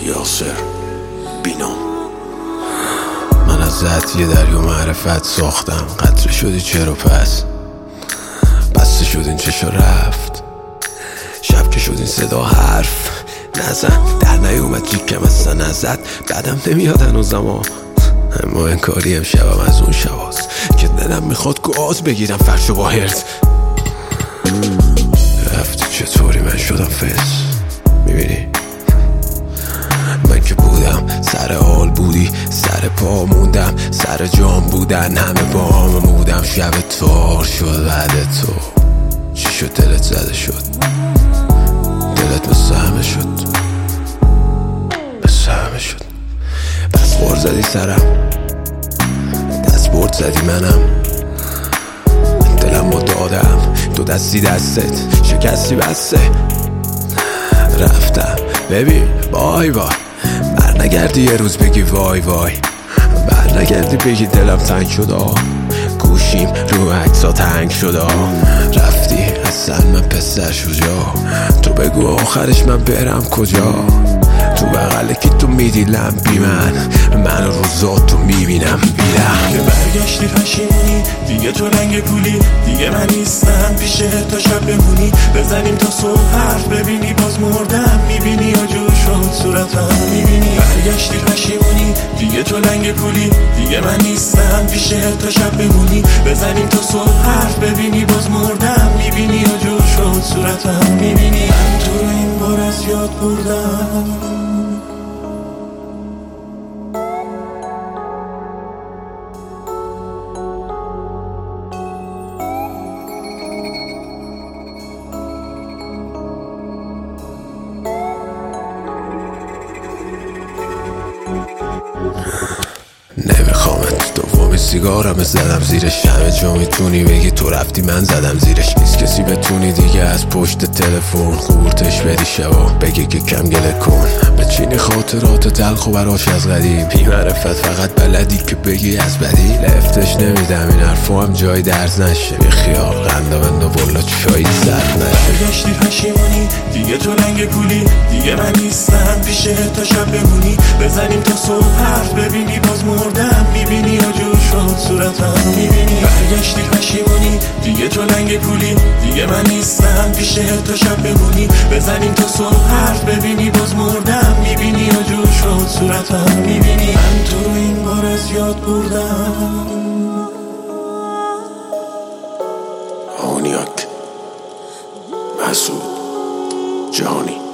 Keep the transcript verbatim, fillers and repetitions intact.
یاسر بینام. من از ذات یه دریا معرفت ساختم، قطره شدی چرا پس بسته شد این چشا رفت، شب که شد این صدا حرف نزن، در نیومد جیکم اصلا نزد، بعدم نمیاد هنوزم ها، اما انکاری امشبم از اون شباست که دلم میخواد گاز بگیرم فرشو با هرز. رفتی چطوری من شدم فس، میبینی من که بودم سر حال بودی، سر پا موندم، سر جام بودن همه با هم بودم، شب تار شد بعد تو چی شد دلت زده شد، دلت مثل همه شد مثل همه شد، بس خور زدی سرم دست برد زدی منم، دلم با دادم دو دستی دستت شکستی بسته، رفتم ببین بای بای، بر نگردی یه روز بگی وای وای، بر نگردی بگی دلم تنگ شد آه، گوشیم رو عکسا تنگ شد آه، رفتی اصلا من پسر شجاع، تو بگو آخرش من برم کجا، تو بغل که تو میدیلم بی من، من روزات تو میبینم بیرم، که برگشتی پشیمونی دیگه تو رنگ پولی، دیگه من نیستم پیشه تا شب بمونی، بزنیم تا صبح حرف ببینی باز مردم میبینی یا جور شد صورتم میبینی، برگشتی پشیمونی دیگه تو رنگ پولی، دیگه من نیستم پیشه تا شب بمونی، بزنیم تا صبح حرف ببینی باز مردم میبینی یا جور شد صورتم میبینی، من تو رو این بار از یاد بردم. نمیخوامت دومی سیگارم زدم زیرش، همه جا میتونی بگی تو رفتی من زدم زیرش، نیست کسی بتونی دیگه از پشت تلفن قورتش بدی شبا بگی که کم گله کن، بچینی خاطرات تلخ و براش از قدیم، بی معرفت فقط بلدی که بگی از بدی، لفتش نمیدم این حرفو هم جای درز نشه، بی خیال قنده بنده والا چایی سرد نشه، برگشتی پشیمونی دیگه تو رنگ پولی، دیگه من نیستم پیشه تا شب بمونی، بزنیم تا صبح حرف ببینی باز مردم میبینی یا جور شد صورتم میبینی، برگشتی پشیمونی دیگه تو رنگ پولی، دیگه من نیستم پیشه تا شب بمونی، بزنیم تا صبح حرف ببینی باز مردم میبینی یا جور شد صورتم میبینی، من تو رو این بار از یاد بردم. آنیاک مسعود جهانی.